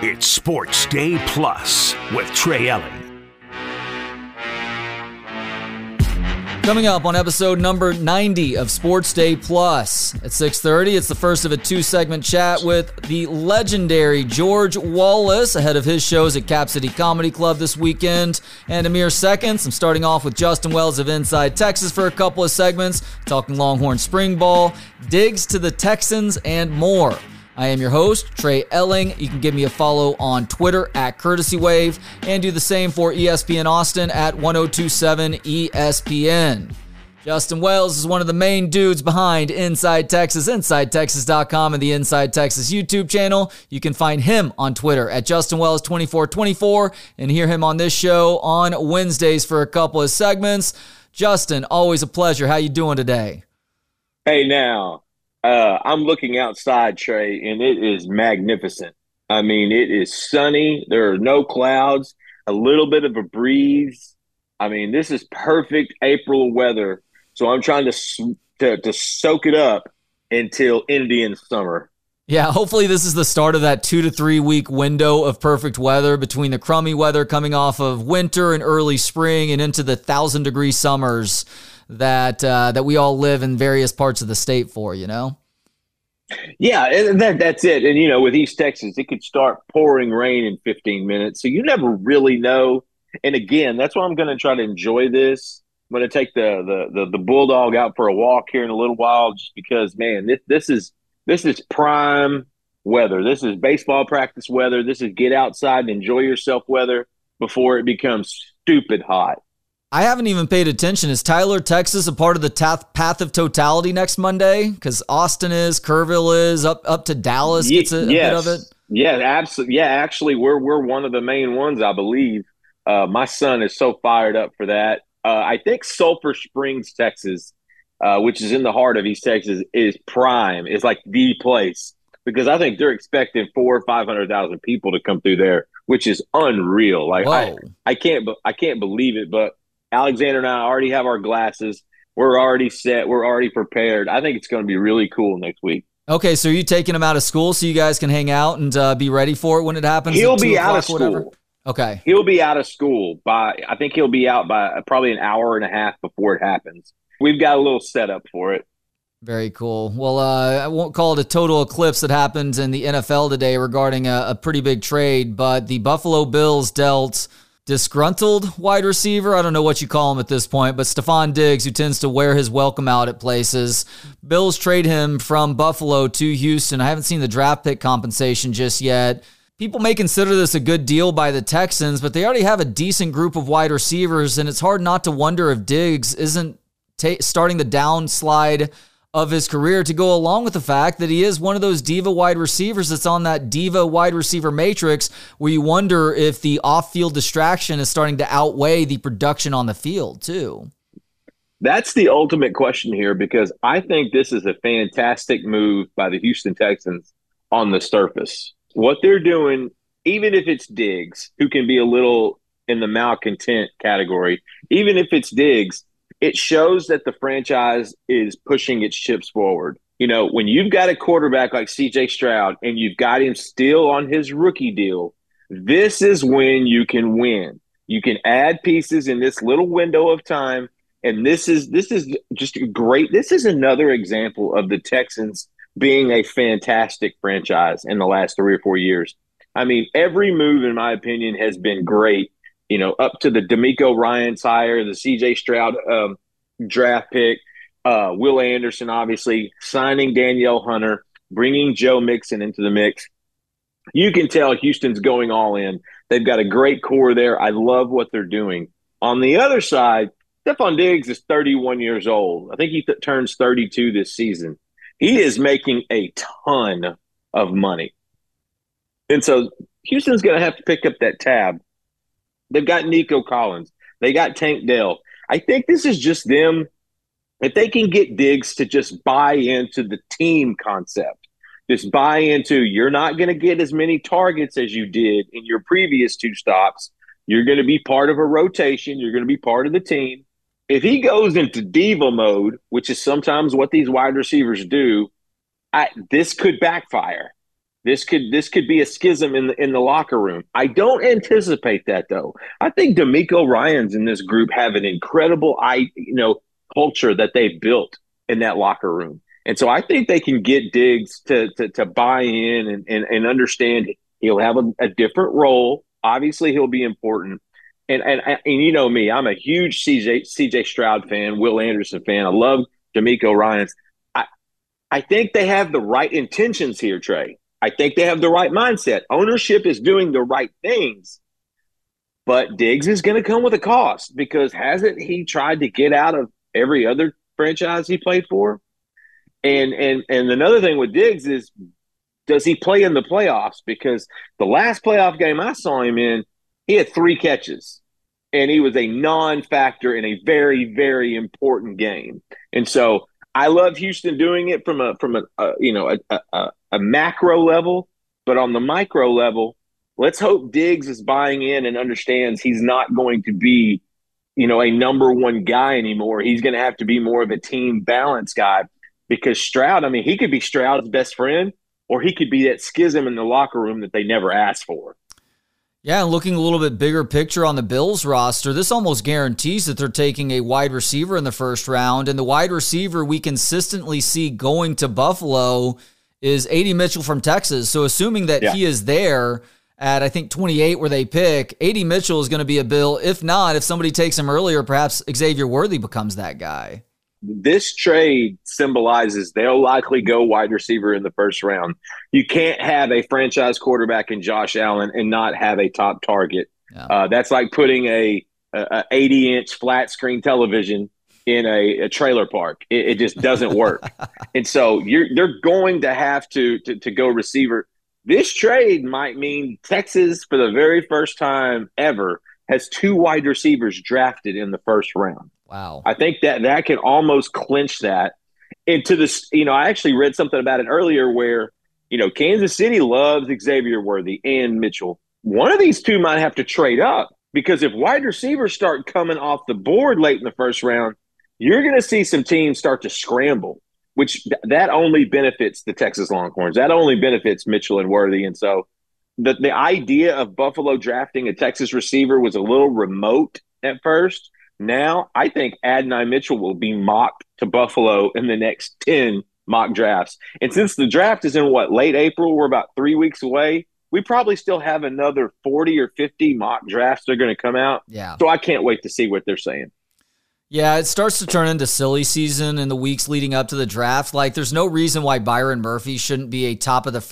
It's Sports Day Plus with Trey Elling. Coming up on episode number 90 of Sports Day Plus at 6:30, it's the first of a two-segment chat with the legendary George Wallace ahead of his shows at Cap City Comedy Club this weekend. And in mere seconds, I'm starting off with Justin Wells of Inside Texas for a couple of segments, talking Longhorn spring ball, digs to the Texans, and more. I am your host, Trey Elling. You can give me a follow on Twitter at Courtesy Wave and do the same for ESPN Austin at 1027 ESPN. Justin Wells is one of the main dudes behind Inside Texas, InsideTexas.com, and the Inside Texas YouTube channel. You can find him on Twitter at JustinWells2424 and hear him on this show on Wednesdays for a couple of segments. Justin, always a pleasure. How you doing today? Hey, now. I'm looking outside, Trey, and it is magnificent. I mean, it is sunny. There are no clouds, a little bit of a breeze. I mean, this is perfect April weather. So I'm trying to soak it up until Indian summer. Yeah, hopefully this is the start of that 2 to 3 week window of perfect weather between the crummy weather coming off of winter and early spring and into the 1,000-degree summers that we all live in various parts of the state for, you know? Yeah, and that's it. And, you know, with East Texas, it could start pouring rain in 15 minutes. So you never really know. And again, that's why I'm going to try to enjoy this. I'm going to take the Bulldog out for a walk here in a little while just because, man, this is prime weather. This is baseball practice weather. This is get outside and enjoy yourself weather before it becomes stupid hot. I haven't even paid attention. Is Tyler, Texas a part of the path of totality next Monday? Because Austin is, Kerrville is, up to Dallas gets a bit of it. Yeah, absolutely. Yeah, actually, we're one of the main ones, I believe. My son is so fired up for that. I think Sulphur Springs, Texas, which is in the heart of East Texas, is prime. It's like the place because I think they're expecting 400,000 or 500,000 people to come through there, which is unreal. Like I can't believe it, but Alexander and I already have our glasses. We're already set. We're already prepared. I think it's going to be really cool next week. Okay, so are you taking him out of school so you guys can hang out and be ready for it when it happens? He'll be out of school. Okay. He'll be out of school I think he'll be out by probably an hour and a half before it happens. We've got a little setup for it. Very cool. Well, I won't call it a total eclipse that happened in the NFL today regarding a pretty big trade, but the Buffalo Bills dealt disgruntled wide receiver. I don't know what you call him at this point, but Stephon Diggs, who tends to wear his welcome out at places. Bills trade him from Buffalo to Houston. I haven't seen the draft pick compensation just yet. People may consider this a good deal by the Texans, but they already have a decent group of wide receivers, and it's hard not to wonder if Diggs isn't starting the downslide of his career to go along with the fact that he is one of those diva wide receivers that's on that diva wide receiver matrix where you wonder if the off-field distraction is starting to outweigh the production on the field too. That's the ultimate question here because I think this is a fantastic move by the Houston Texans on the surface. What they're doing, even if it's Diggs, who can be a little in the malcontent category, even if it's Diggs, it shows that the franchise is pushing its chips forward. You know, when you've got a quarterback like C.J. Stroud and you've got him still on his rookie deal, this is when you can win. You can add pieces in this little window of time, and this is just great. This is another example of the Texans being a fantastic franchise in the last 3 or 4 years. I mean, every move, in my opinion, has been great. You know, up to the D'Amico Ryans hire, the C.J. Stroud draft pick, Will Anderson, obviously, signing Danielle Hunter, bringing Joe Mixon into the mix. You can tell Houston's going all in. They've got a great core there. I love what they're doing. On the other side, Stephon Diggs is 31 years old. I think he turns 32 this season. He is making a ton of money. And so Houston's going to have to pick up that tab. They've got Nico Collins. They got Tank Dell. I think this is just them. If they can get Diggs to just buy into the team concept, just buy into you're not going to get as many targets as you did in your previous 2 stops. You're going to be part of a rotation. You're going to be part of the team. If he goes into diva mode, which is sometimes what these wide receivers do, this could backfire. This could be a schism in the locker room. I don't anticipate that though. I think D'Amico Ryans in this group have an incredible culture that they've built in that locker room. And so I think they can get Diggs to buy in and understand he'll have a different role. Obviously, he'll be important. And you know me, I'm a huge CJ Stroud fan, Will Anderson fan. I love D'Amico Ryans. I think they have the right intentions here, Trey. I think they have the right mindset. Ownership is doing the right things, but Diggs is going to come with a cost because hasn't he tried to get out of every other franchise he played for? And another thing with Diggs is, does he play in the playoffs? Because the last playoff game I saw him in, he had 3 catches, and he was a non-factor in a very, very important game. And so I love Houston doing it from a macro level, but on the micro level, let's hope Diggs is buying in and understands he's not going to be, a number one guy anymore. He's going to have to be more of a team balance guy because Stroud, he could be Stroud's best friend, or he could be that schism in the locker room that they never asked for. Yeah, and looking a little bit bigger picture on the Bills roster, this almost guarantees that they're taking a wide receiver in the first round, and the wide receiver we consistently see going to Buffalo is A.D. Mitchell from Texas. So assuming that he is there at, I think, 28 where they pick, A.D. Mitchell is going to be a Bill. If not, if somebody takes him earlier, perhaps Xavier Worthy becomes that guy. This trade symbolizes they'll likely go wide receiver in the first round. You can't have a franchise quarterback in Josh Allen and not have a top target. Yeah. That's like putting a 80-inch flat screen television in a trailer park. It just doesn't work. And so they're going to have to go receiver. This trade might mean Texas, for the very first time ever, has 2 wide receivers drafted in the first round. Wow. I think that can almost clinch that into this. I actually read something about it earlier where, Kansas City loves Xavier Worthy and Mitchell. One of these two might have to trade up because if wide receivers start coming off the board late in the first round, you're going to see some teams start to scramble, which that only benefits the Texas Longhorns. That only benefits Mitchell and Worthy. And so the idea of Buffalo drafting a Texas receiver was a little remote at first. Now, I think Adonai Mitchell will be mocked to Buffalo in the next 10 mock drafts. And since the draft is in, late April, we're about 3 weeks away, we probably still have another 40 or 50 mock drafts that are going to come out. Yeah. So I can't wait to see what they're saying. Yeah, it starts to turn into silly season in the weeks leading up to the draft. Like, there's no reason why Byron Murphy shouldn't be a top half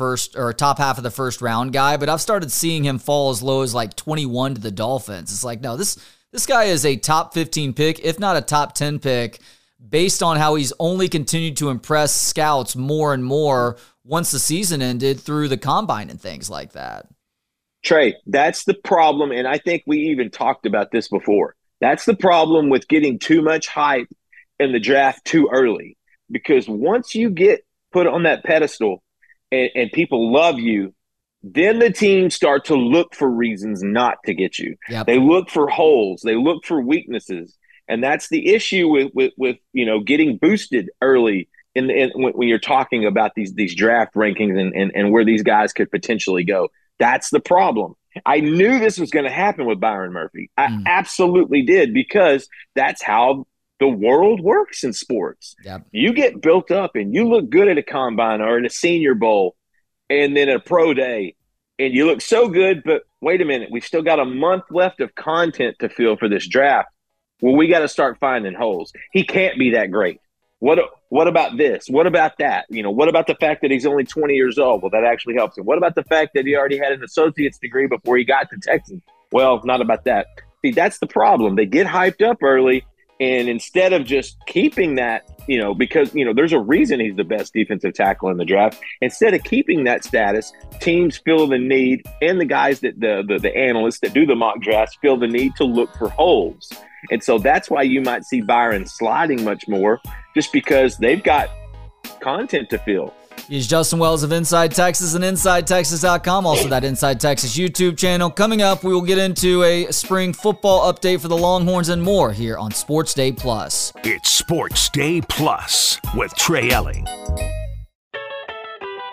of the first round guy, but I've started seeing him fall as low as like 21 to the Dolphins. It's like, no, this guy is a top 15 pick, if not a top 10 pick, based on how he's only continued to impress scouts more and more once the season ended through the combine and things like that. Trey, that's the problem, and I think we even talked about this before. That's the problem with getting too much hype in the draft too early, because once you get put on that pedestal and people love you, then the teams start to look for reasons not to get you. Yep. They look for holes. They look for weaknesses. And that's the issue with getting boosted early when you're talking about these draft rankings and where these guys could potentially go. That's the problem. I knew this was going to happen with Byron Murphy. I absolutely did, because that's how the world works in sports. Yep. You get built up and you look good at a combine or in a Senior Bowl and then a pro day, and you look so good, but wait a minute, we've still got a month left of content to fill for this draft. Well, we got to start finding holes. He can't be that great. What about this? What about that? What about the fact that he's only 20 years old? Well, that actually helps him. What about the fact that he already had an associate's degree before he got to Texas? Well, not about that. See, that's the problem. They get hyped up early, and instead of just keeping that, because, there's a reason he's the best defensive tackle in the draft. Instead of keeping that status, teams feel the need, and the guys that the analysts that do the mock drafts feel the need to look for holes. And so that's why you might see Byron sliding much more, just because they've got content to fill. He's Justin Wells of Inside Texas and InsideTexas.com, also that Inside Texas YouTube channel. Coming up, we will get into a spring football update for the Longhorns and more here on Sports Day Plus. It's Sports Day Plus with Trey Elling.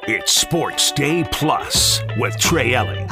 It's Sports Day Plus with Trey Elling.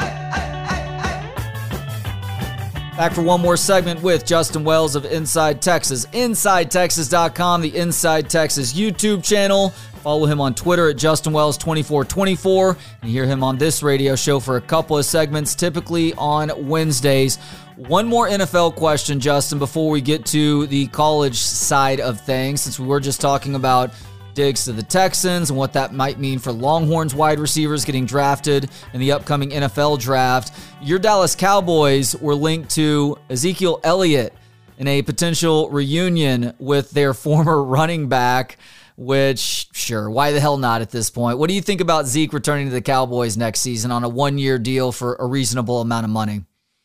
Back for one more segment with Justin Wells of Inside Texas. InsideTexas.com, the Inside Texas YouTube channel. Follow him on Twitter at JustinWells2424 and hear him on this radio show for a couple of segments, typically on Wednesdays. One more NFL question, Justin, before we get to the college side of things, since we were just talking about Diggs to the Texans and what that might mean for Longhorns wide receivers getting drafted in the upcoming NFL draft. Your Dallas Cowboys were linked to Ezekiel Elliott in a potential reunion with their former running back, which, sure, why the hell not at this point? What do you think about Zeke returning to the Cowboys next season on a one-year deal for a reasonable amount of money?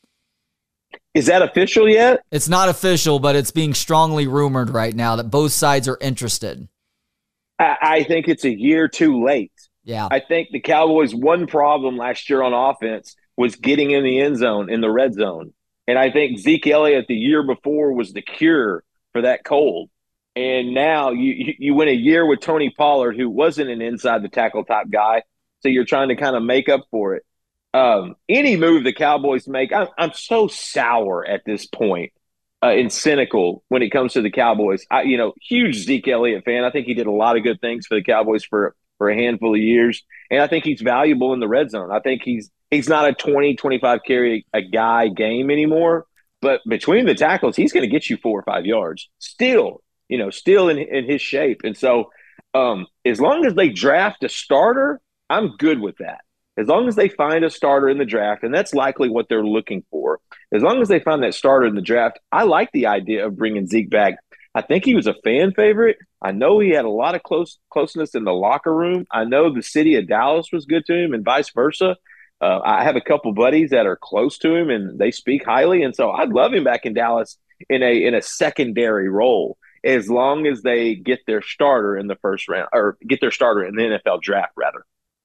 Is that official yet? It's not official, but it's being strongly rumored right now that both sides are interested. I think it's a year too late. Yeah. I think the Cowboys' one problem last year on offense was getting in the end zone, in the red zone. And I think Zeke Elliott the year before was the cure for that cold. And now you win a year with Tony Pollard, who wasn't an inside the tackle type guy. So you're trying to kind of make up for it. Any move the Cowboys make, I'm so sour at this point. And cynical when it comes to the Cowboys. Huge Zeke Elliott fan. I think he did a lot of good things for the Cowboys for a handful of years. And I think he's valuable in the red zone. I think he's not a 20, 25 carry a guy game anymore. But between the tackles, he's going to get you 4 or 5 yards. Still in his shape. And so as long as they draft a starter, I'm good with that. As long as they find a starter in the draft, and that's likely what they're looking for, as long as they find that starter in the draft, I like the idea of bringing Zeke back. I think he was a fan favorite. I know he had a lot of closeness in the locker room. I know the city of Dallas was good to him and vice versa. I have a couple buddies that are close to him, and they speak highly. And so I'd love him back in Dallas in a secondary role, as long as they get their starter in the first round, or get their starter in the NFL draft, rather.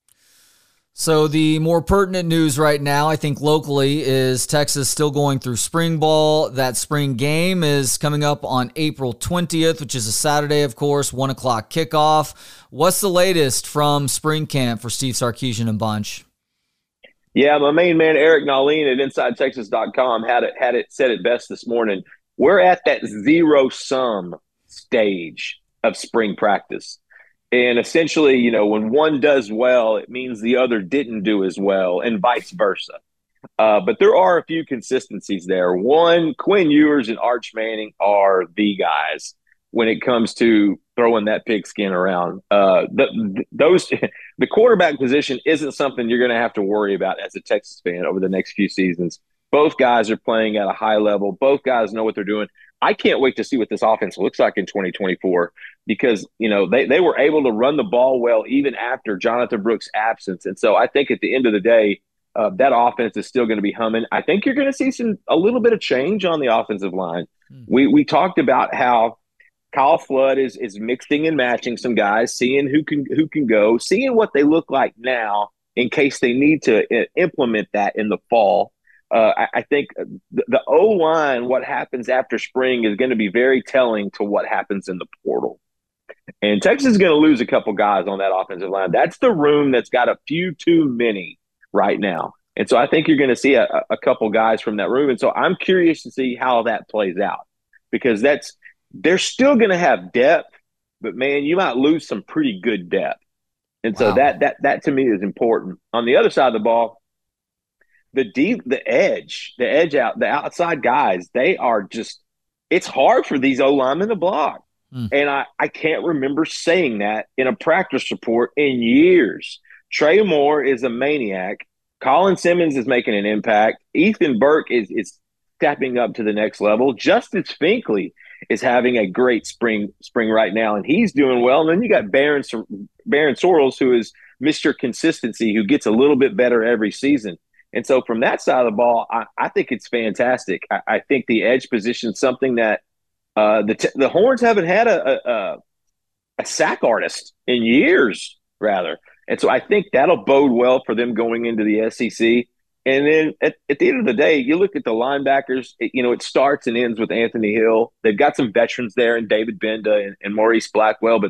So the more pertinent news right now, I think locally, is Texas still going through spring ball. That spring game is coming up on April 20th, which is a Saturday, of course, 1 o'clock kickoff. What's the latest from spring camp for Steve Sarkisian and bunch? Yeah, my main man, Eric Nahlin at InsideTexas.com said it best this morning. We're at that zero-sum stage of spring practice. And essentially, when one does well, it means the other didn't do as well, and vice versa. But there are a few consistencies there. One, Quinn Ewers and Arch Manning are the guys when it comes to throwing that pigskin around. The quarterback position isn't something you're going to have to worry about as a Texas fan over the next few seasons. Both guys are playing at a high level. Both guys know what they're doing. I can't wait to see what this offense looks like in 2024 because, they were able to run the ball well even after Jonathan Brooks' absence. And so I think at the end of the day, that offense is still going to be humming. I think you're going to see a little bit of change on the offensive line. We talked about how Kyle Flood is mixing and matching some guys, seeing who can go, seeing what they look like now in case they need to implement that in the fall. I think the O-line, what happens after spring, is going to be very telling to what happens in the portal. And Texas is going to lose a couple guys on that offensive line. That's the room that's got a few too many right now. And so I think you're going to see a couple guys from that room. And so I'm curious to see how that plays out because they're still going to have depth, but, man, you might lose some pretty good depth. And so that to me is important. On the other side of the ball, the outside guys, they are just – it's hard for these O-linemen to block. And I can't remember saying that in a practice report in years. Trey Moore is a maniac. Colin Simmons is making an impact. Ethan Burke is stepping up to the next level. Justice Finkley is having a great spring right now, and he's doing well. And then you got Baron Sorrells, who is Mr. Consistency, who gets a little bit better every season. And so from that side of the ball, I think it's fantastic. I think the edge position is something that the Horns haven't had a sack artist in years, rather. And so I think that'll bode well for them going into the SEC. And then at the end of the day, you look at the linebackers, it starts and ends with Anthony Hill. They've got some veterans there in David Benda and Maurice Blackwell, but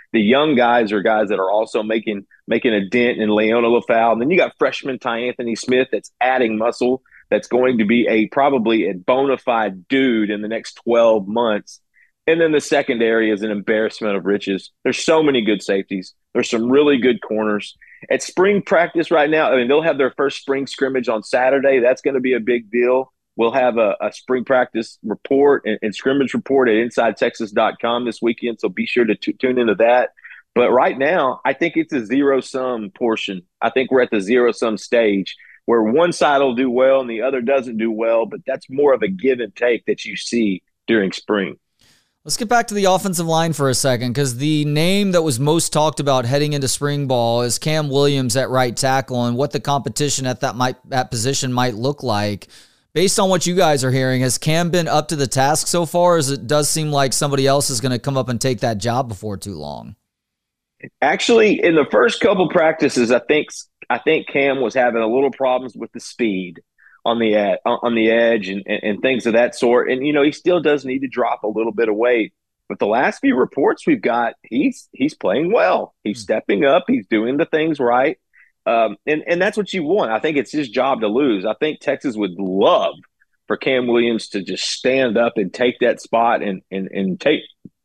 The young guys are guys that are also making a dent in Leona LaFau. And then you got freshman Ty Anthony Smith that's adding muscle, that's going to be probably a bona fide dude in the next 12 months. And then the secondary is an embarrassment of riches. There's so many good safeties. There's some really good corners. At spring practice right now, I mean, they'll have their first spring scrimmage on Saturday. That's going to be a big deal. We'll have a spring practice report and scrimmage report at InsideTexas.com this weekend, so be sure to tune into that. But right now, I think it's a zero-sum portion. I think we're at the zero-sum stage where one side will do well and the other doesn't do well, but that's more of a give and take that you see during spring. Let's get back to the offensive line for a second, because the name that was most talked about heading into spring ball is Cam Williams at right tackle and what the competition at that position might look like. Based on what you guys are hearing, has Cam been up to the task so far, as it does seem like somebody else is going to come up and take that job before too long? Actually, in the first couple practices, I think Cam was having a little problems with the speed on the edge and things of that sort. And, he still does need to drop a little bit of weight. But the last few reports we've got, he's playing well. He's stepping up. He's doing the things right. And that's what you want. I think it's his job to lose. I think Texas would love for Cam Williams to just stand up and take that spot and take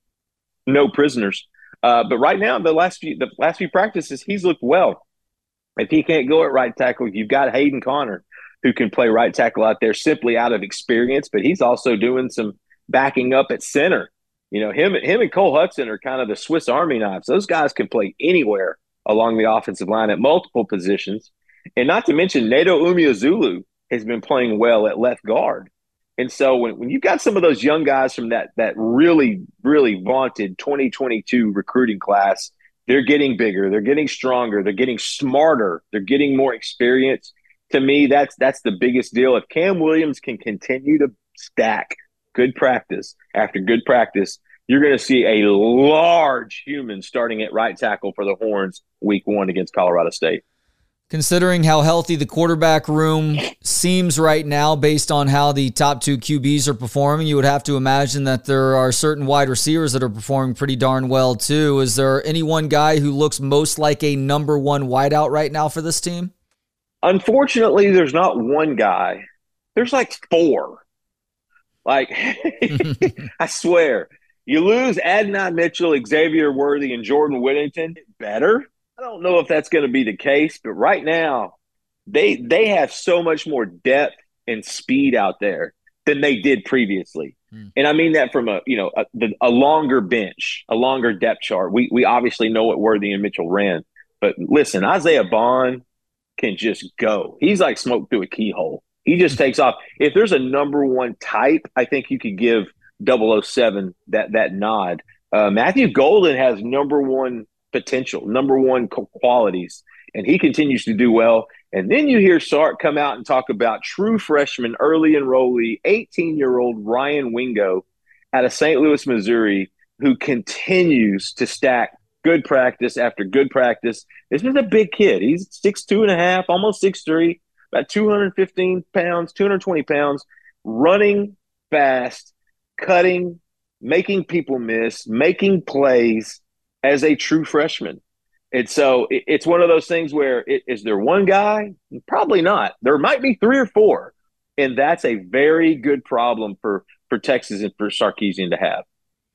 no prisoners. But right now, the last few practices, he's looked well. If he can't go at right tackle, you've got Hayden Connor, who can play right tackle out there simply out of experience, but he's also doing some backing up at center. Him and Cole Hudson are kind of the Swiss Army knives. Those guys can play anywhere along the offensive line at multiple positions. And not to mention, Neto Umeozulu has been playing well at left guard. And so when you've got some of those young guys from that really, really vaunted 2022 recruiting class, they're getting bigger, they're getting stronger, they're getting smarter, they're getting more experience. To me, that's the biggest deal. If Cam Williams can continue to stack good practice after good practice, you're going to see a large human starting at right tackle for the Horns week 1 against Colorado State. Considering how healthy the quarterback room seems right now based on how the top 2 QBs are performing, you would have to imagine that there are certain wide receivers that are performing pretty darn well too. Is there any one guy who looks most like a number 1 wideout right now for this team? Unfortunately, there's not one guy. There's like 4. Like, I swear. You lose Adonai Mitchell, Xavier Worthy, and Jordan Whittington. Better. I don't know if that's going to be the case, but right now they have so much more depth and speed out there than they did previously. And I mean that from a longer bench, a longer depth chart. We obviously know what Worthy and Mitchell ran, but listen, Isaiah Bond can just go. He's like smoke through a keyhole. He just takes off. If there's a number 1 type, I think you could give 007 that nod. Matthew Golden has number 1 potential, number 1 qualities, and he continues to do well. And then you hear Sark come out and talk about true freshman, early enrollee, 18-year-old Ryan Wingo out of St. Louis, Missouri, who continues to stack good practice after good practice. This is a big kid. He's 6'2.5", almost 6'3", about 215 pounds, 220 pounds, running fast, cutting, making people miss, making plays as a true freshman. And so it's one of those things where is there one guy? Probably not. There might be 3 or 4, and that's a very good problem for Texas and for Sarkisian to have.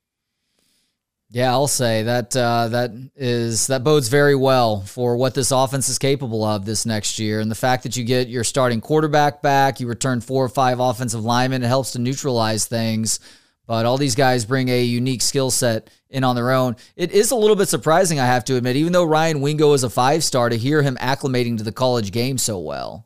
Yeah, I'll say that that bodes very well for what this offense is capable of this next year. And the fact that you get your starting quarterback back, you return 4 or 5 offensive linemen, it helps to neutralize things. But all these guys bring a unique skill set in on their own. It is a little bit surprising, I have to admit, even though Ryan Wingo is a 5-star, to hear him acclimating to the college game so well.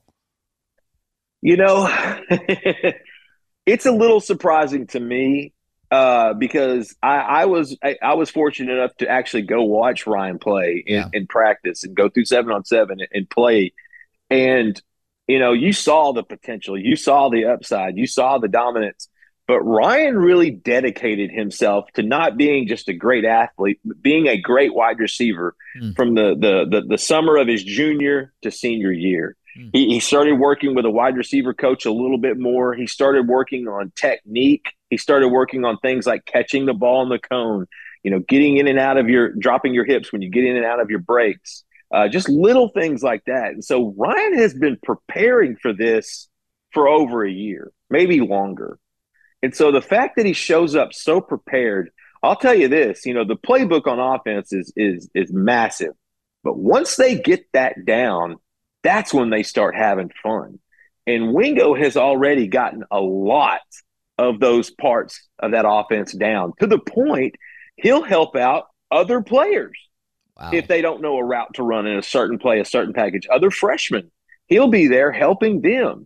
It's a little surprising to me. Because I was fortunate enough to actually go watch Ryan play in practice and go through 7-on-7 and play. And, you saw the potential, you saw the upside, you saw the dominance, but Ryan really dedicated himself to not being just a great athlete, but being a great wide receiver from the summer of his junior to senior year. He started working with a wide receiver coach a little bit more. He started working on technique. He started working on things like catching the ball in the cone, getting in and out of dropping your hips when you get in and out of your breaks, just little things like that. And so Ryan has been preparing for this for over a year, maybe longer. And so the fact that he shows up so prepared, I'll tell you this, the playbook on offense is massive. But once they get that down, that's when they start having fun. And Wingo has already gotten a lot of those parts of that offense down to the point he'll help out other players. Wow. If they don't know a route to run in a certain play, a certain package, other freshmen, he'll be there helping them.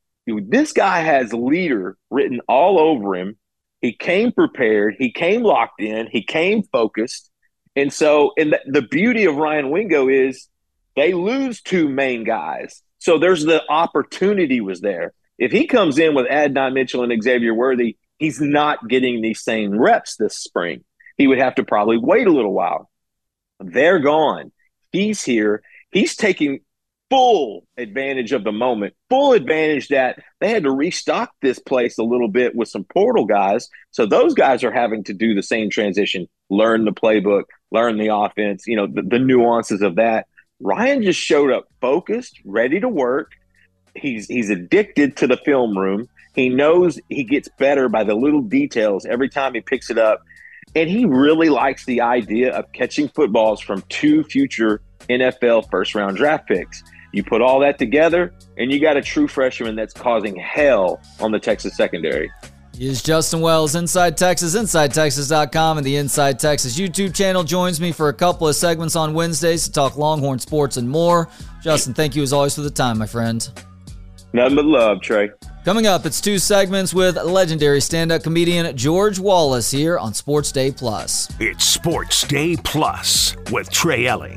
This guy has leader written all over him. He came prepared. He came locked in. He came focused. And so the beauty of Ryan Wingo is they lose two main guys. So there's the opportunity was there. If he comes in with Adnan Mitchell and Xavier Worthy, he's not getting these same reps this spring. He would have to probably wait a little while. They're gone. He's here. He's taking full advantage of the moment, full advantage that they had to restock this place a little bit with some portal guys. So those guys are having to do the same transition, learn the playbook, learn the offense, the nuances of that. Ryan just showed up focused, ready to work. He's addicted to the film room. He knows he gets better by the little details every time he picks it up. And he really likes the idea of catching footballs from two future NFL first-round draft picks. You put all that together, and you got a true freshman that's causing hell on the Texas secondary. He is Justin Wells, Inside Texas, InsideTexas.com, and the Inside Texas YouTube channel. Joins me for a couple of segments on Wednesdays to talk Longhorn sports and more. Justin, thank you as always for the time, my friend. Nothing but love, Trey. Coming up, it's two segments with legendary stand-up comedian George Wallace here on Sports Day Plus. It's Sports Day Plus with Trey Elling.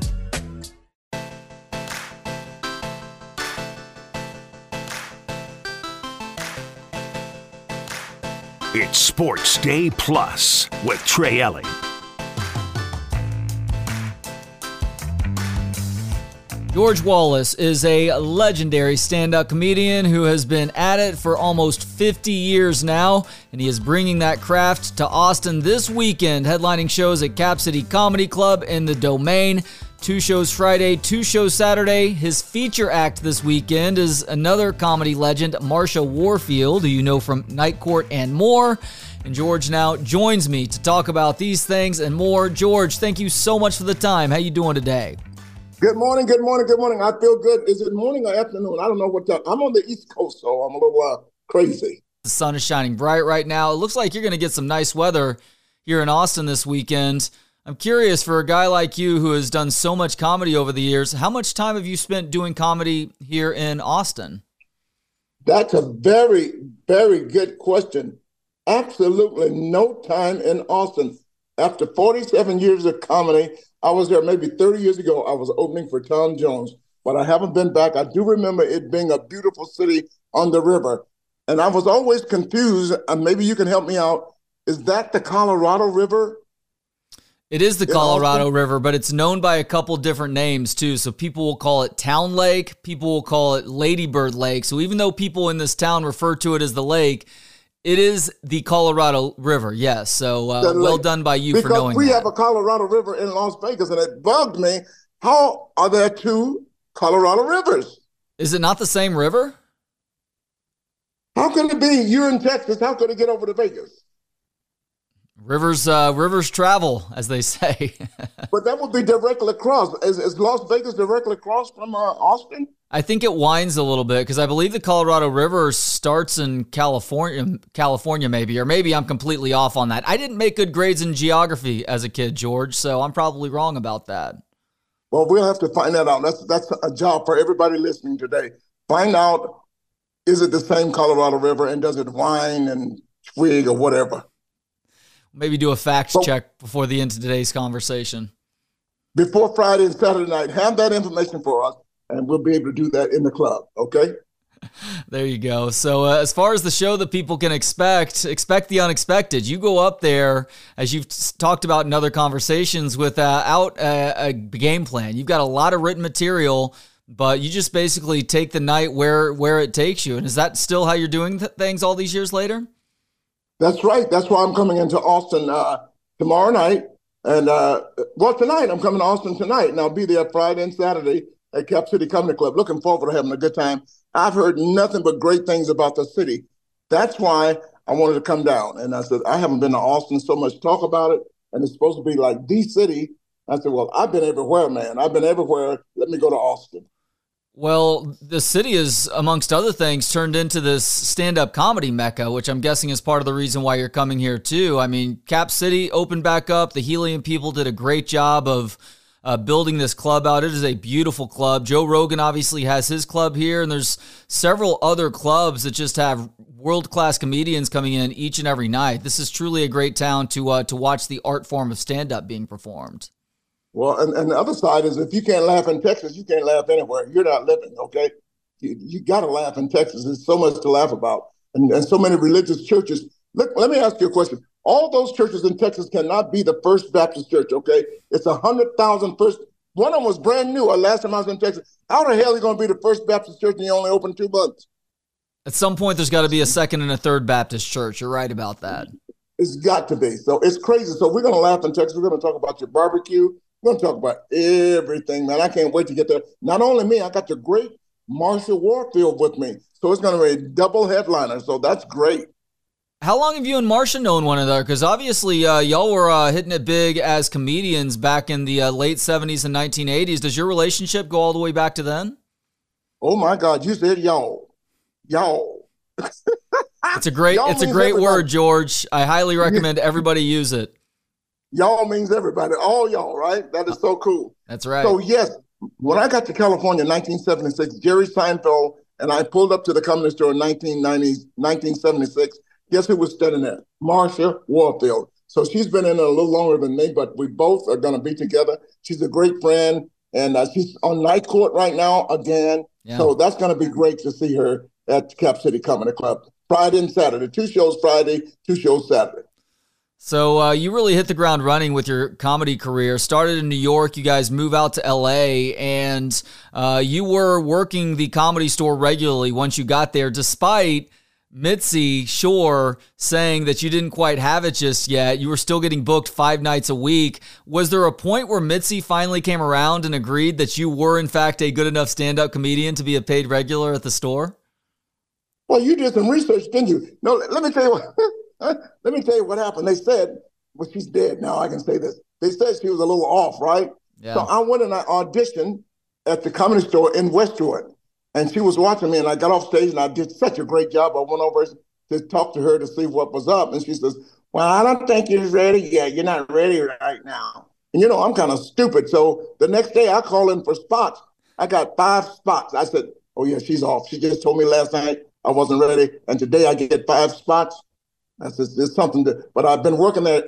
It's Sports Day Plus with Trey Elling. George Wallace is a legendary stand-up comedian who has been at it for almost 50 years now, and he is bringing that craft to Austin this weekend, headlining shows at Cap City Comedy Club in the Domain. 2 shows Friday, 2 shows Saturday. His feature act this weekend is another comedy legend, Marsha Warfield, who you know from Night Court and more. And George now joins me to talk about these things and more. George, thank you so much for the time. How you doing today? Good morning, good morning, good morning. I feel good. Is it morning or afternoon? I don't know what time. I'm on the East Coast, so I'm a little crazy. The sun is shining bright right now. It looks like you're going to get some nice weather here in Austin this weekend. I'm curious, for a guy like you who has done so much comedy over the years, how much time have you spent doing comedy here in Austin? That's a very, very good question. Absolutely no time in Austin. After 47 years of comedy, I was there maybe 30 years ago. I was opening for Tom Jones, but I haven't been back. I do remember it being a beautiful city on the river. And I was always confused, and maybe you can help me out. Is that the Colorado River? It is the Colorado River, but it's known by a couple different names too. So people will call it Town Lake. People will call it Ladybird Lake. So even though people in this town refer to it as the lake, it is the Colorado River, yes. So well done by you for knowing that. Because we have a Colorado River in Las Vegas, and it bugged me. How are there two Colorado rivers? Is it not the same river? How could it be? You're in Texas. How could it get over to Vegas? Rivers travel, as they say. But that would be directly across. Is Las Vegas directly across from Austin? I think it winds a little bit because I believe the Colorado River starts in California maybe, or maybe I'm completely off on that. I didn't make good grades in geography as a kid, George, so I'm probably wrong about that. Well, we'll have to find that out. That's a job for everybody listening today. Find out, is it the same Colorado River, and does it wind and twig or whatever? Maybe do a fact check before the end of today's conversation. Before Friday and Saturday night, have that information for us, and we'll be able to do that in the club, okay? There you go. So as far as the show that people can expect the unexpected. You go up there, as you've talked about in other conversations, without a game plan. You've got a lot of written material, but you just basically take the night where it takes you. And is that still how you're doing things all these years later? That's right. That's why I'm coming into Austin tomorrow night. And well, tonight I'm coming to Austin tonight, and I'll be there Friday and Saturday at Cap City Comedy Club. Looking forward to having a good time. I've heard nothing but great things about the city. That's why I wanted to come down. And I said, I haven't been to Austin, so much talk about it, and it's supposed to be like the city. I said, well, I've been everywhere, man. I've been everywhere. Let me go to Austin. Well, the city is, amongst other things, turned into this stand-up comedy mecca, which I'm guessing is part of the reason why you're coming here, too. I mean, Cap City opened back up. The Helium people did a great job of building this club out. It is a beautiful club. Joe Rogan obviously has his club here, and there's several other clubs that just have world-class comedians coming in each and every night. This is truly a great town to watch the art form of stand-up being performed. Well, and the other side is if you can't laugh in Texas, you can't laugh anywhere. You're not living, okay? You got to laugh in Texas. There's so much to laugh about, and so many religious churches. Look, let me ask you a question. All those churches in Texas cannot be the First Baptist Church, okay? It's 100,000 first. One of them was brand new. Last time I was in Texas, how the hell are you going to be the First Baptist Church and you only open 2 months? At some point, there's got to be a second and a third Baptist church. You're right about that. It's got to be. So it's crazy. So we're going to laugh in Texas. We're going to talk about your barbecue. We're going to talk about everything, man. I can't wait to get there. Not only me, I got the great Marsha Warfield with me. So it's going to be a double headliner. So that's great. How long have you and Marsha known one another? Because obviously y'all were hitting it big as comedians back in the late 70s and 1980s. Does your relationship go all the way back to then? Oh, my God. You said y'all. Y'all. It's a great word, George. I highly recommend everybody use it. Y'all means everybody, all y'all, right? That is so cool. That's right. So, yes, when I got to California in 1976, Jerry Seinfeld and I pulled up to the Comedy Store in 1976. Guess who was standing there? Marsha Warfield. So she's been in it a little longer than me, but we both are going to be together. She's a great friend, and she's on Night Court right now again. Yeah. So that's going to be great to see her at Cap City Comedy Club Friday and Saturday. 2 shows Friday, 2 shows Saturday. So you really hit the ground running with your comedy career. Started in New York. You guys move out to L.A., and you were working the Comedy Store regularly once you got there, despite Mitzi Shore saying that you didn't quite have it just yet. You were still getting booked 5 nights a week. Was there a point where Mitzi finally came around and agreed that you were, in fact, a good enough stand-up comedian to be a paid regular at the store? Well, you did some research, didn't you? No, let me tell you what. Let me tell you what happened. They said, well, she's dead now. I can say this. They said she was a little off, right? Yeah. So I went and I auditioned at the Comedy Store in Westwood. And she was watching me, and I got off stage, and I did such a great job. I went over to talk to her to see what was up. And she says, well, I don't think you're ready yet. You're not ready right now. And, you know, I'm kind of stupid. So the next day I call in for spots. I got 5 spots. I said, oh, yeah, she's off. She just told me last night I wasn't ready. And today I get 5 spots. That's just, it's something but I've been working there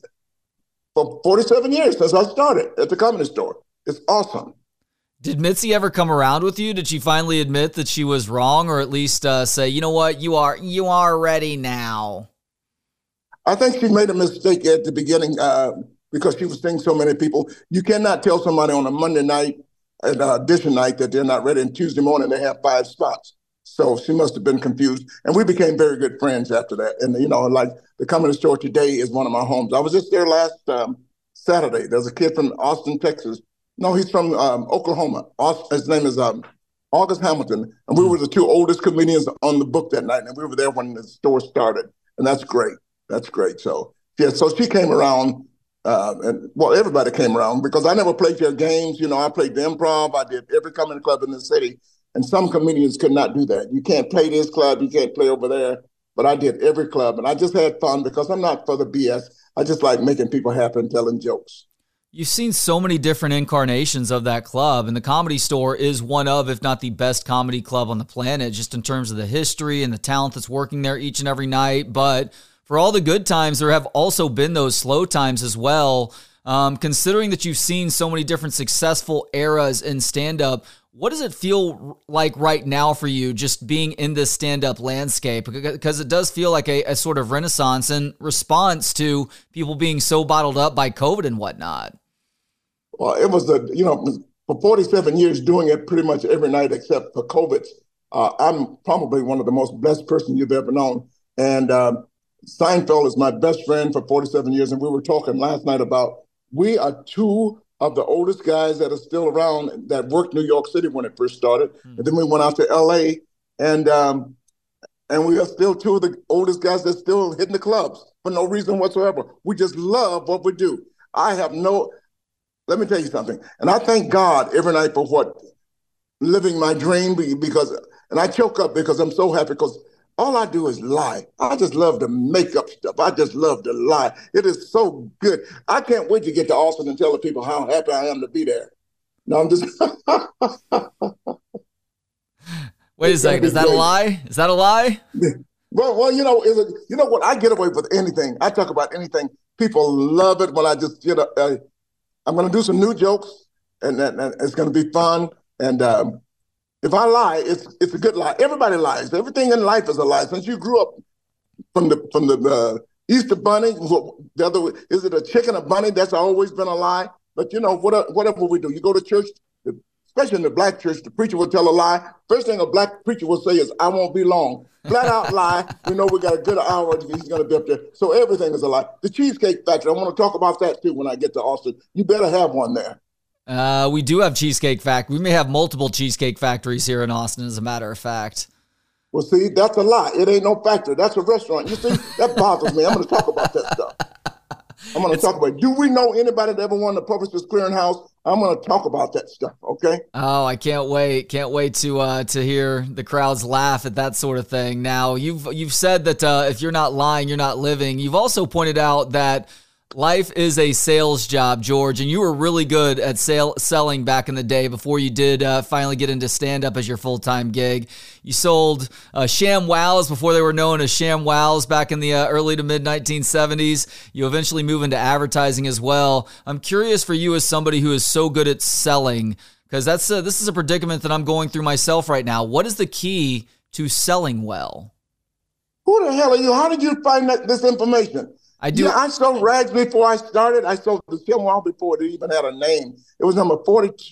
for 47 years since I started at the Comedy Store. It's awesome. Did Mitzi ever come around with you? Did she finally admit that she was wrong, or at least say, you know what, you are ready now? I think she made a mistake at the beginning because she was seeing so many people. You cannot tell somebody on a Monday night at audition night that they're not ready, and Tuesday morning they have 5 spots. So she must have been confused. And we became very good friends after that. And, you know, like the Comedy Store today is one of my homes. I was just there last Saturday. There's a kid from Austin, Texas. No, he's from Oklahoma. His name is August Hamilton. And we were the 2 oldest comedians on the book that night. And we were there when the store started. And that's great. That's great. So, yeah, so she came around. And well, everybody came around because I never played their games. You know, I played the Improv. I did every comedy club in the city. And some comedians could not do that. You can't play this club, you can't play over there. But I did every club, and I just had fun because I'm not for the BS. I just like making people happy and telling jokes. You've seen so many different incarnations of that club, and the Comedy Store is one of, if not the best comedy club on the planet, just in terms of the history and the talent that's working there each and every night. But for all the good times, there have also been those slow times as well. Considering that you've seen so many different successful eras in stand-up, what does it feel like right now for you just being in this stand-up landscape? Because it does feel like a sort of renaissance in response to people being so bottled up by COVID and whatnot. Well, it was for 47 years doing it pretty much every night except for COVID. I'm probably one of the most blessed person you've ever known. And Seinfeld is my best friend for 47 years. And we were talking last night about We are two of the oldest guys that are still around that worked New York City when it first started. And then we went out to LA, and we are still two of the oldest guys that's still hitting the clubs for no reason whatsoever. We just love what we do. Let me tell you something. And I thank God every night for living my dream, and I choke up because I'm so happy because all I do is lie. I just love to make up stuff. I just love to lie. It is so good. I can't wait to get to Austin and tell the people how happy I am to be there. No, I'm just. Wait a second. Is that a lie? Is that a lie? Well, you know what? I get away with anything. I talk about anything. People love it when I just I'm going to do some new jokes, and it's going to be fun. And if I lie, it's a good lie. Everybody lies. Everything in life is a lie. Since you grew up from the Easter Bunny, is it a chicken or bunny? That's always been a lie. But whatever we do, you go to church, especially in the black church, the preacher will tell a lie. First thing a black preacher will say is, "I won't be long." Flat out lie. We know we got a good hour. He's going to be up there. So everything is a lie. The Cheesecake Factory, I want to talk about that too when I get to Austin. You better have one there. We do have Cheesecake Factory. We may have multiple Cheesecake Factories here in Austin, as a matter of fact. Well, see, that's a lie. It ain't no factory. That's a restaurant. You see, that bothers me. I'm going to talk about that stuff. I'm going to talk about it. Do we know anybody that ever won the Publishers Clearinghouse? I'm going to talk about that stuff, okay? Oh, I can't wait. Can't wait to hear the crowds laugh at that sort of thing. Now, you've said that if you're not lying, you're not living. You've also pointed out that life is a sales job, George, and you were really good at selling back in the day before you did finally get into stand-up as your full-time gig. You sold ShamWows before they were known as ShamWows back in the early to mid-1970s. You eventually move into advertising as well. I'm curious for you as somebody who is so good at selling, because this is a predicament that I'm going through myself right now. What is the key to selling well? Who the hell are you? How did you find this information? I do. Yeah, I sold rags before I started. I sold the ShamWow before it even had a name. It was number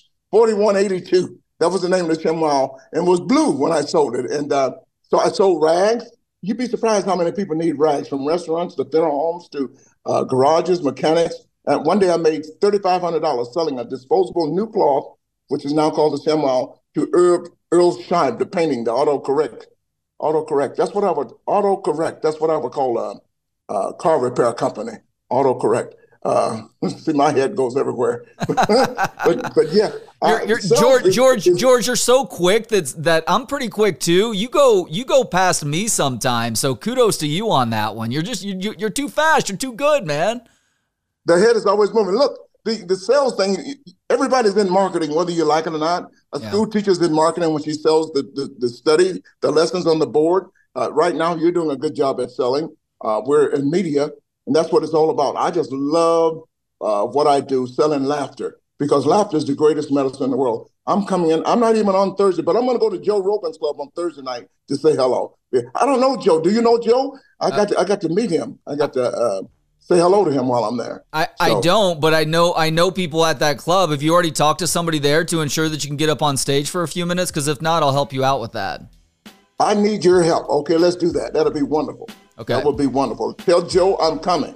4182. That was the name of the ShamWow, and it was blue when I sold it. And so I sold rags. You'd be surprised how many people need rags, from restaurants to funeral homes to garages, mechanics. And one day I made $3,500 selling a disposable new cloth, which is now called the ShamWow, to Earl Scheib, the painting, the autocorrect. That's what I would call car repair company, autocorrect. See, my head goes everywhere. but yeah. George, you're so quick that I'm pretty quick too. You go past me sometimes. So kudos to you on that one. You're too fast. You're too good, man. The head is always moving. Look, the sales thing, everybody's in marketing, whether you like it or not. A school teacher's in marketing when she sells the study, the lessons on the board. Right now, you're doing a good job at selling. We're in media, and that's what it's all about. I just love what I do, selling laughter, because laughter is the greatest medicine in the world. I'm coming in. I'm not even on Thursday, but I'm going to go to Joe Rogan's club on Thursday night to say hello. I don't know Joe. Do you know Joe? I got to meet him. I got to say hello to him while I'm there. I don't, but I know people at that club. Have you already talked to somebody there to ensure that you can get up on stage for a few minutes? Because if not, I'll help you out with that. I need your help. Okay, let's do that. That'll be wonderful. Okay. That would be wonderful. Tell Joe I'm coming.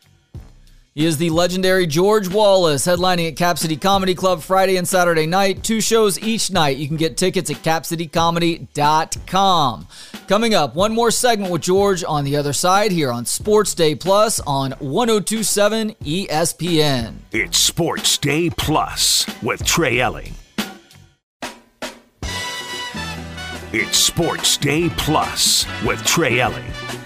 He is the legendary George Wallace, headlining at Cap City Comedy Club Friday and Saturday night. 2 shows each night. You can get tickets at capcitycomedy.com. Coming up, one more segment with George on the other side here on Sports Day Plus on 102.7 ESPN. It's Sports Day Plus with Trey Elling. It's Sports Day Plus with Trey Elling.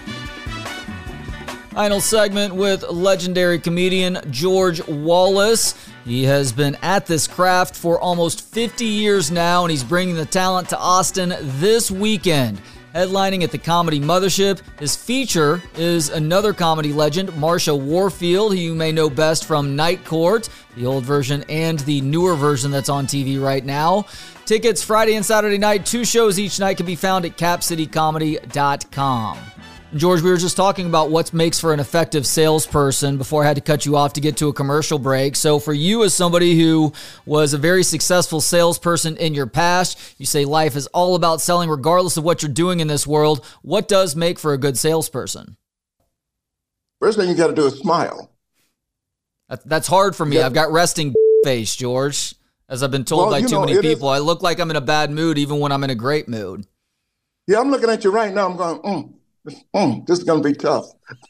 Final segment with legendary comedian George Wallace. He has been at this craft for almost 50 years now, and he's bringing the talent to Austin this weekend. Headlining at the Comedy Mothership, his feature is another comedy legend, Marsha Warfield, who you may know best from Night Court, the old version and the newer version that's on TV right now. Tickets Friday and Saturday night, 2 shows each night, can be found at capcitycomedy.com. George, we were just talking about what makes for an effective salesperson before I had to cut you off to get to a commercial break. So for you, as somebody who was a very successful salesperson in your past, you say life is all about selling regardless of what you're doing in this world. What does make for a good salesperson? First thing you got to do is smile. That's hard for me. Yeah. I've got resting face, George. As I've been told by too many people, I look like I'm in a bad mood even when I'm in a great mood. Yeah, I'm looking at you right now. I'm going, this is going to be tough.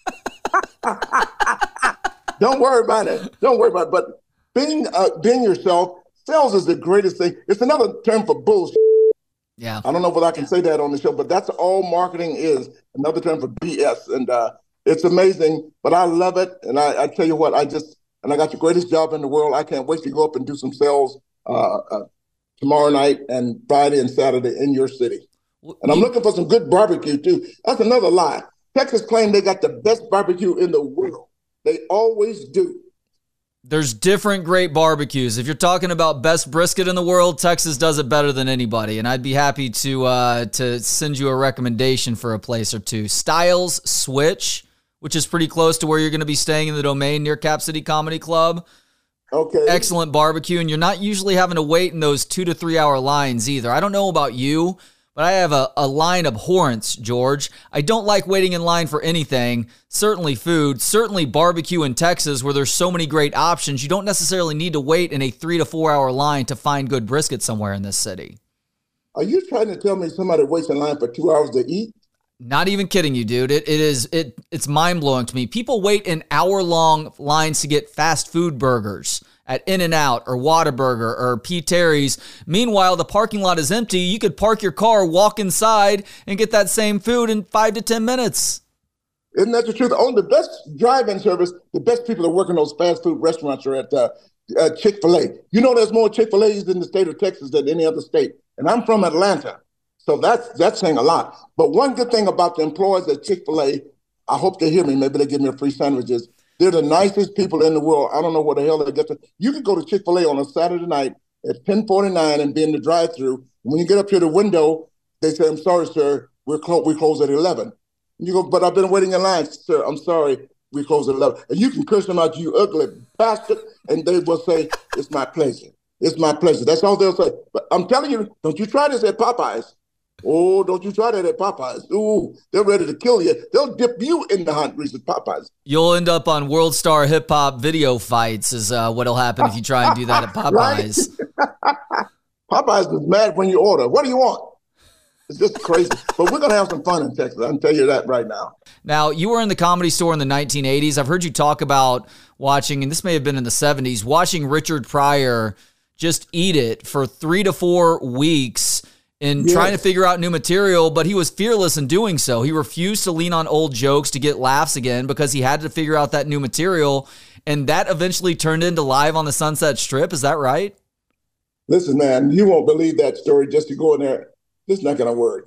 Don't worry about it. Don't worry about it. But being yourself, sales is the greatest thing. It's another term for bullshit. Yeah. I don't know whether I can say that on the show, but that's all marketing is, another term for BS. And it's amazing, but I love it. And I tell you what, I got the greatest job in the world. I can't wait to go up and do some sales tomorrow night and Friday and Saturday in your city. And I'm looking for some good barbecue, too. That's another lie. Texas claimed they got the best barbecue in the world. They always do. There's different great barbecues. If you're talking about best brisket in the world, Texas does it better than anybody. And I'd be happy to send you a recommendation for a place or two. Styles Switch, which is pretty close to where you're going to be staying in the Domain near Cap City Comedy Club. Okay. Excellent barbecue, and you're not usually having to wait in those 2 to 3 hour lines either. I don't know about you, but I have a line abhorrence, George. I don't like waiting in line for anything, certainly food, certainly barbecue in Texas where there's so many great options. You don't necessarily need to wait in a 3 to 4 hour line to find good brisket somewhere in this city. Are you trying to tell me somebody waits in line for 2 hours to eat? Not even kidding you, dude. It's mind-blowing to me. People wait in hour-long lines to get fast food burgers at In-N-Out or Whataburger or P. Terry's. Meanwhile, the parking lot is empty. You could park your car, walk inside, and get that same food in 5 to 10 minutes. Isn't that the truth? On the best drive-in service, the best people that work in those fast food restaurants are at Chick-fil-A. You know there's more Chick-fil-A's in the state of Texas than any other state. And I'm from Atlanta. So that's saying a lot. But one good thing about the employees at Chick-fil-A, I hope they hear me. Maybe they give me free sandwiches. They're the nicest people in the world. I don't know what the hell they get to. You could go to Chick-fil-A on a Saturday night at 10:49 and be in the drive-thru. When you get up to the window, they say, "I'm sorry, sir, we close at 11." And you go, "But I've been waiting in line, sir. I'm sorry, we close at 11." And you can curse them out, "You ugly bastard," and they will say, "It's my pleasure. It's my pleasure." That's all they'll say. But I'm telling you, don't you try this at Popeyes. Oh, don't you try that at Popeyes. Ooh, they're ready to kill you. They'll dip you in the hot grease at Popeyes. You'll end up on World Star Hip Hop video fights is what'll happen if you try and do that at Popeyes. Popeyes is mad when you order. What do you want? It's just crazy. But we're going to have some fun in Texas. I can tell you that right now. Now, you were in the Comedy Store in the 1980s. I've heard you talk about watching, and this may have been in the 70s, watching Richard Pryor just eat it for 3 to 4 weeks and trying to figure out new material, but he was fearless in doing so. He refused to lean on old jokes to get laughs again because he had to figure out that new material, and that eventually turned into Live on the Sunset Strip. Is that right? Listen, man, you won't believe that story just to go in there. This is not going to work.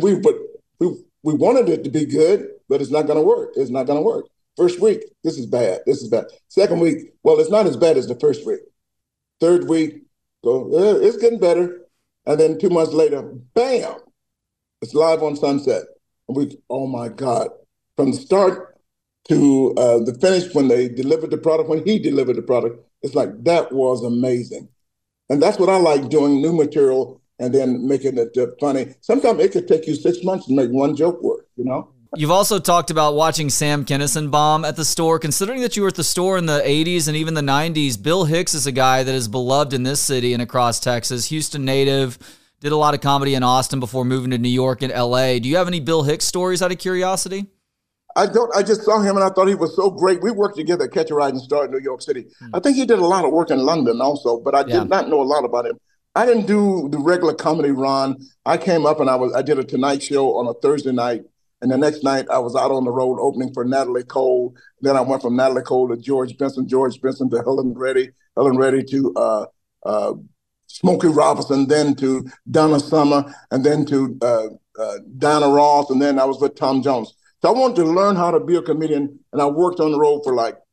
We wanted it to be good, but it's not going to work. It's not going to work. First week, this is bad. This is bad. Second week, well, it's not as bad as the first week. Third week, it's getting better. And then 2 months later, bam, it's Live on Sunset. Oh my God. From the start to the finish, when they delivered the product, when he delivered the product, it's like, that was amazing. And that's what I like doing, new material and then making it funny. Sometimes it could take you 6 months to make one joke work, you know? You've also talked about watching Sam Kinison bomb at the store. Considering that you were at the store in the 80s and even the 90s, Bill Hicks is a guy that is beloved in this city and across Texas. Houston native, did a lot of comedy in Austin before moving to New York and L.A. Do you have any Bill Hicks stories out of curiosity? I don't. I just saw him and I thought he was so great. We worked together at Catch a Rising Star in New York City. I think he did a lot of work in London also, but I did not know a lot about him. I didn't do the regular comedy run. I came up and I did a Tonight Show on a Thursday night. And the next night, I was out on the road opening for Natalie Cole. Then I went from Natalie Cole to George Benson to Helen Reddy to Smokey Robinson, then to Donna Summer, and then to Diana Ross, and then I was with Tom Jones. So I wanted to learn how to be a comedian, and I worked on the road for like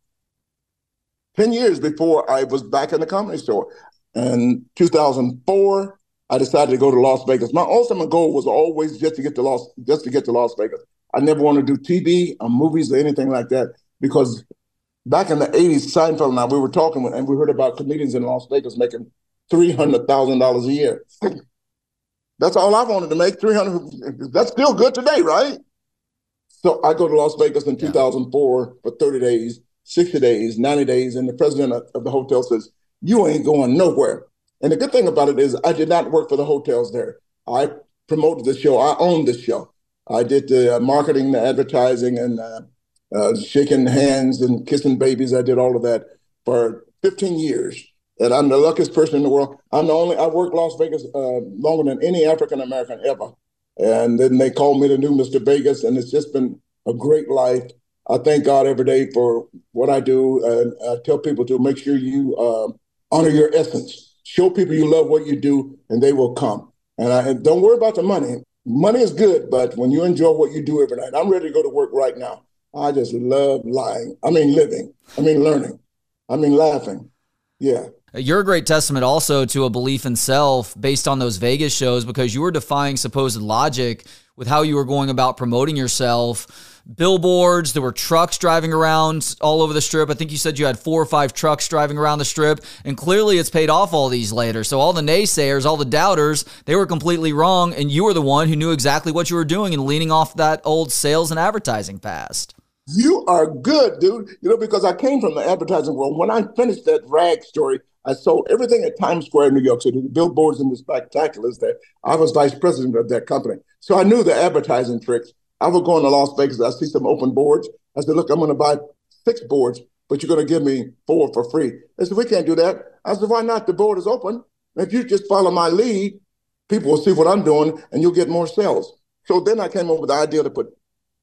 10 years before I was back in the Comedy Store. In 2004, I decided to go to Las Vegas. My ultimate goal was always just to get to Las Vegas. I never wanted to do TV or movies or anything like that, because back in the 80s, Seinfeld and I, we were talking and we heard about comedians in Las Vegas making $300,000 a year. That's all I wanted to make, $300,000. That's still good today, right? So I go to Las Vegas in 2004 for 30 days, 60 days, 90 days, and the president of the hotel says, you ain't going nowhere. And the good thing about it is I did not work for the hotels there. I promoted the show. I owned the show. I did the marketing, the advertising, and shaking hands and kissing babies. I did all of that for 15 years. And I'm the luckiest person in the world. I worked Las Vegas longer than any African American ever. And then they called me the new Mr. Vegas, and it's just been a great life. I thank God every day for what I do. And I tell people to make sure you honor your essence. Show people you love what you do, and they will come. And don't worry about the money. Money is good, but when you enjoy what you do every night, I'm ready to go to work right now. I just love living. Learning. Laughing. Yeah. You're a great testament also to a belief in self based on those Vegas shows, because you were defying supposed logic with how you were going about promoting yourself. Billboards, there were trucks driving around all over the Strip. I think you said you had 4 or 5 trucks driving around the Strip, and clearly it's paid off all these later. So all the naysayers, all the doubters, they were completely wrong, and you were the one who knew exactly what you were doing and leaning off that old sales and advertising past. You are good, dude. Because I came from the advertising world. When I finished that rag story, I sold everything at Times Square in New York City, the billboards and the spectaculars there. I was vice president of that company. So I knew the advertising tricks. I would go into Las Vegas. I see some open boards. I said, look, I'm going to buy 6 boards, but you're going to give me 4 for free. They said, we can't do that. I said, why not? The board is open. If you just follow my lead, people will see what I'm doing and you'll get more sales. So then I came up with the idea to put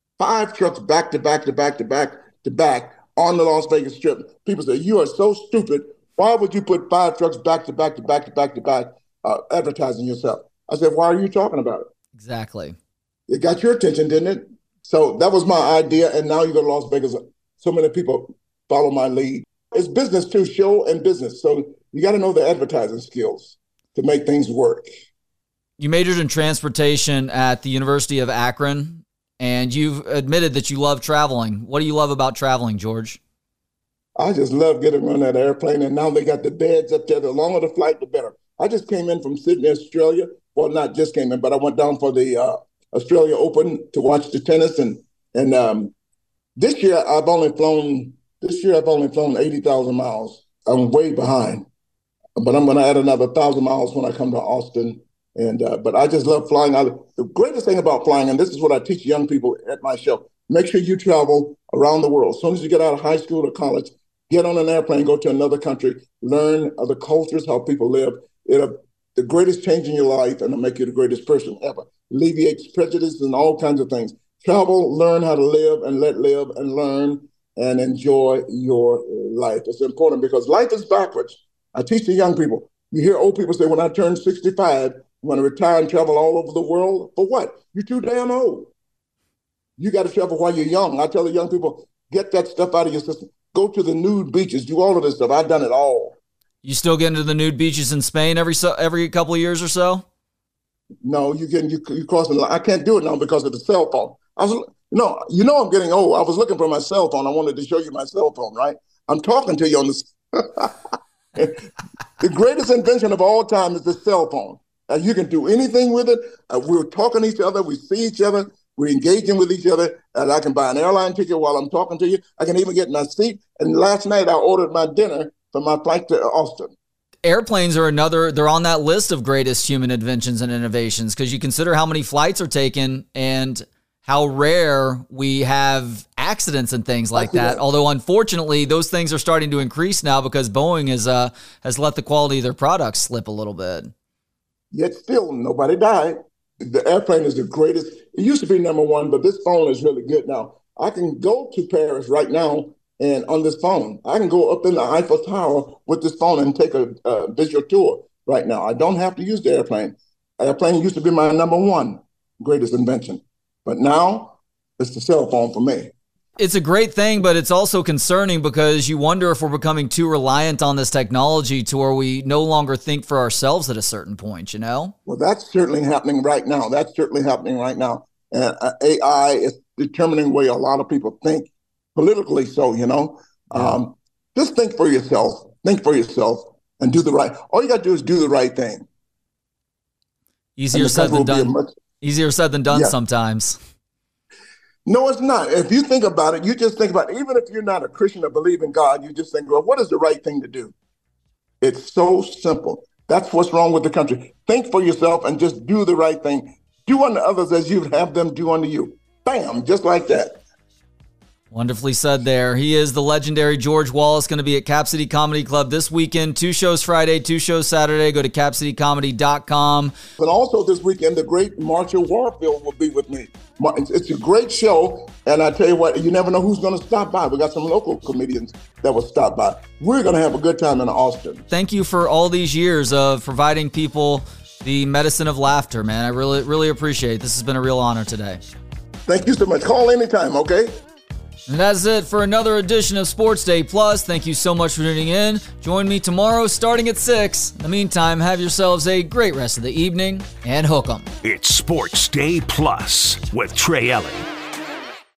5 trucks back to back to back to back to back on the Las Vegas Strip. People say, you are so stupid. Why would you put 5 trucks back to back to back to back to back advertising yourself? I said, why are you talking about it? Exactly. It got your attention, didn't it? So that was my idea. And now you go to Las Vegas. So many people follow my lead. It's business too, show and business. So you got to know the advertising skills to make things work. You majored in transportation at the University of Akron, and you've admitted that you love traveling. What do you love about traveling, George? I just love getting on that airplane, and now they got the beds up there. The longer the flight, the better. I just came in from Sydney, Australia. Well, not just came in, but I went down for the Australia Open to watch the tennis. And this year I've only flown 80,000 miles. I'm way behind, but I'm going to add another 1,000 miles when I come to Austin. And but I just love flying. The greatest thing about flying, and this is what I teach young people at my show, make sure you travel around the world. As soon as you get out of high school or college, get on an airplane, go to another country, learn other cultures, how people live. It'll the greatest change in your life, and it'll make you the greatest person ever. Alleviates prejudice and all kinds of things. Travel, learn how to live and let live and learn and enjoy your life. It's important because life is backwards. I teach the young people. You hear old people say, when I turn 65, I'm going to retire and travel all over the world. For what? You're too damn old. You got to travel while you're young. I tell the young people, get that stuff out of your system. Go to the nude beaches. Do all of this stuff. I've done it all. You still get into the nude beaches in Spain every couple of years or so? No, you cross the line. I can't do it now because of the cell phone. I'm getting old. I was looking for my cell phone. I wanted to show you my cell phone, right? I'm talking to you on this. The greatest invention of all time is the cell phone. You can do anything with it. We're talking to each other. We see each other. We're engaging with each other. And I can buy an airline ticket while I'm talking to you. I can even get in my seat. And last night I ordered my dinner for my flight to Austin. Airplanes are they're on that list of greatest human inventions and innovations because you consider how many flights are taken and how rare we have accidents and things like that. Although, unfortunately, those things are starting to increase now because Boeing has let the quality of their products slip a little bit. Yet still, nobody died. The airplane is the greatest. It used to be number one, but this phone is really good now. I can go to Paris right now and on this phone. I can go up in the Eiffel Tower with this phone and take a visual tour right now. I don't have to use the airplane. Airplane used to be my number one greatest invention. But now it's the cell phone for me. It's a great thing, but it's also concerning because you wonder if we're becoming too reliant on this technology to where we no longer think for ourselves at a certain point, you know? Well, that's certainly happening right now. And AI is determining the way a lot of people think, politically so, you know? Just think for yourself. Think for yourself and do the right. All you got to do is do the right thing. Easier said than done. Easier said than done sometimes. No, it's not. If you think about it, you just think about it. Even if you're not a Christian or believe in God, you just think, well, what is the right thing to do? It's so simple. That's what's wrong with the country. Think for yourself and just do the right thing. Do unto others as you'd have them do unto you. Bam, just like that. Wonderfully said there. He is the legendary George Wallace, going to be at Cap City Comedy Club this weekend. 2 shows Friday, 2 shows Saturday. Go to capcitycomedy.com. But also this weekend, the great Marcia Warfield will be with me. It's a great show, and I tell you what, you never know who's going to stop by. We got some local comedians that will stop by. We're going to have a good time in Austin. Thank you for all these years of providing people the medicine of laughter, man. I really, really appreciate it. This has been a real honor today. Thank you so much. Call anytime, okay? And that's it for another edition of Sports Day Plus. Thank you so much for tuning in. Join me tomorrow starting at 6. In the meantime, have yourselves a great rest of the evening and hook 'em. It's Sports Day Plus with Trey Elling.